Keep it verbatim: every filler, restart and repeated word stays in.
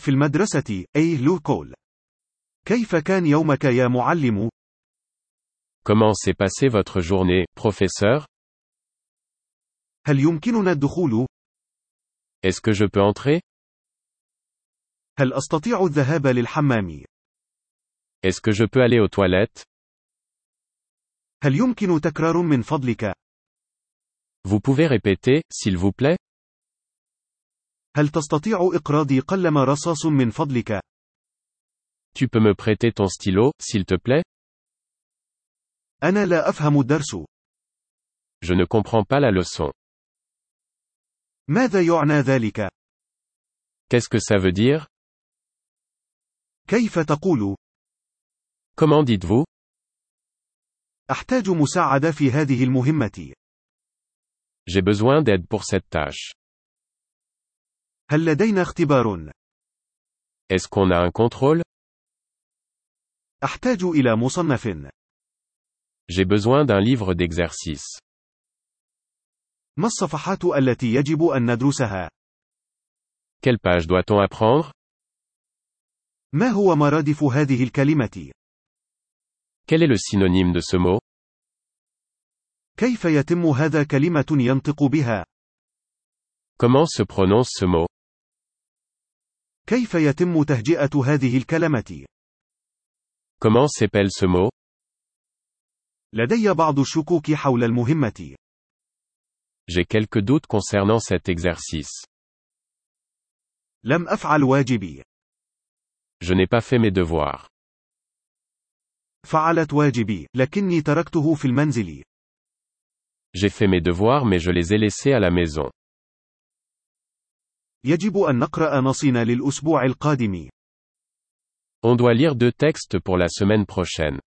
في المدرسة، أي لوكول. كيف كان يومك يا معلم؟ Comment s'est passée votre journée, professeur? هل يمكننا الدخول؟ Est-ce que je peux entrer? هل أستطيع الذهاب للحمام؟ Est-ce que je peux aller aux toilettes? هل يمكن تكرار من فضلك؟ Vous pouvez répéter, s'il vous plaît? هل تستطيع إقراضي قلم رصاص من فضلك؟ Tu peux me prêter ton stylo, s'il te plaît? أنا لا أفهم الدرس. Je ne comprends pas la leçon. ماذا يعنى ذلك؟ Qu'est-ce que ça veut dire? كيف تقول؟ Comment dites-vous? أحتاج مساعدة في هذه المهمة. J'ai besoin d'aide pour cette tâche. هل لدينا اختبار؟ Est-ce qu'on a un contrôle? أحتاج إلى مصنف. J'ai besoin d'un livre d'exercice. ما الصفحات التي يجب أن ندرسها؟ Quelle page doit-on apprendre? ما هو مرادف هذه الكلمة؟ Quel est le synonyme de ce mot? كيف يتم هذا كلمة ينطق بها؟ Comment se prononce ce mot? كيف يتم تهجئة هذه الكلمة؟ Comment s'appelle ce mot? لدي بعض الشكوك حول المهمة. J'ai quelques doutes concernant cet exercice. لم أفعل واجبي. Je n'ai pas fait mes devoirs. فعلت واجبي، لكني تركته في المنزل. J'ai fait mes devoirs mais je les ai laissés à la maison. يجب أن نقرأ نصين للأسبوع القادم. On doit lire deux textes pour la semaine prochaine.